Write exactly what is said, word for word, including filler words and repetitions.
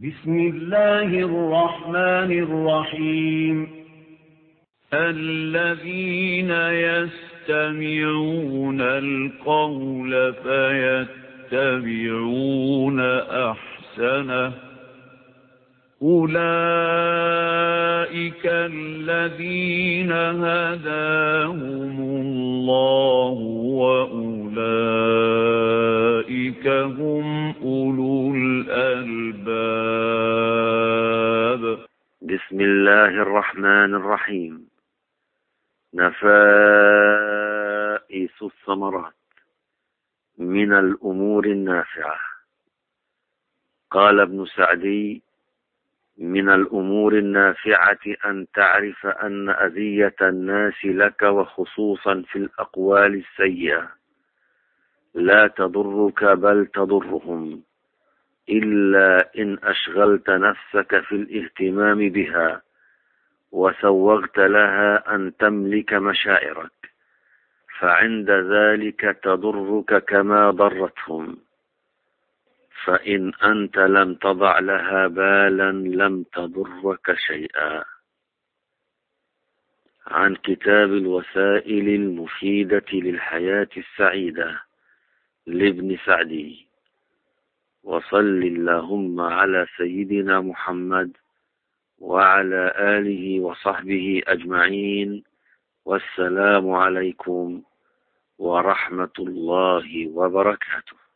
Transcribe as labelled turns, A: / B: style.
A: بسم الله الرحمن الرحيم الذين يستمعون القول فيتبعون أحسنه أولئك الذين هداهم الله وأولئك هم أولو الألباب.
B: بسم الله الرحمن الرحيم. نفائس الثمرات من الأمور النافعة. قال ابن سعدي: من الأمور النافعة أن تعرف أن أذية الناس لك وخصوصا في الأقوال السيئة لا تضرك بل تضرهم، إلا إن أشغلت نفسك في الاهتمام بها وسوغت لها أن تملك مشاعرك، فعند ذلك تضرك كما ضرتهم. فإن أنت لم تضع لها بالا لم تضرك شيئا. عن كتاب الوسائل المفيدة للحياة السعيدة لابن سعدي. وصل اللهم على سيدنا محمد وعلى آله وصحبه أجمعين، والسلام عليكم ورحمة الله وبركاته.